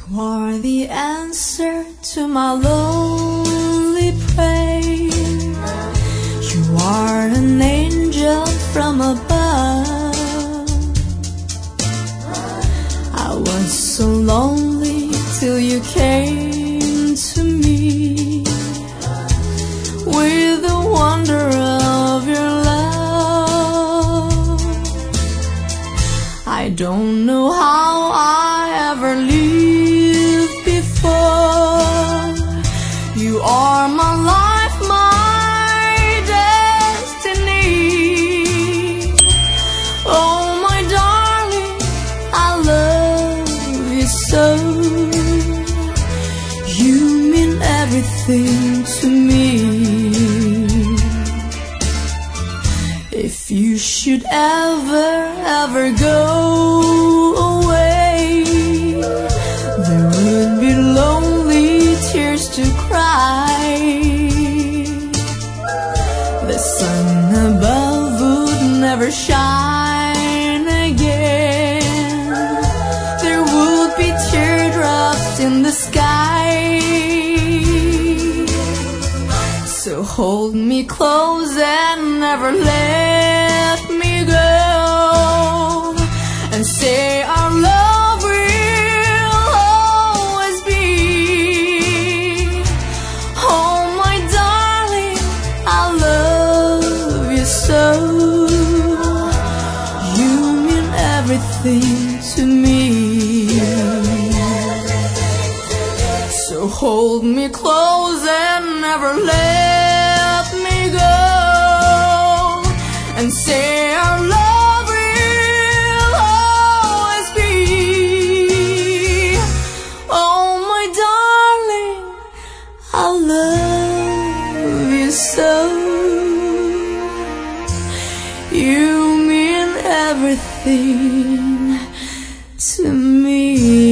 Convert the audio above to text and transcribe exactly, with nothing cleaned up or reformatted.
You are the answer to my lonely prayer. You are an angel from above. I was so lonely till you came to me with the wonder of your love. I don't know how I ever lived before. You are my life, my destiny. Oh my darling, I love you so. You mean everything to me. If you should ever, ever go away, there would be lonely tears to cry. The sun above would never shine again. There would be teardrops in the sky. So hold me close and never let me go, and say our love will always be. Oh my darling, I love you so. You mean everything to me. So hold me close and never let me go, and say our love will always be. Oh my darling, I love you so. You mean everything to me.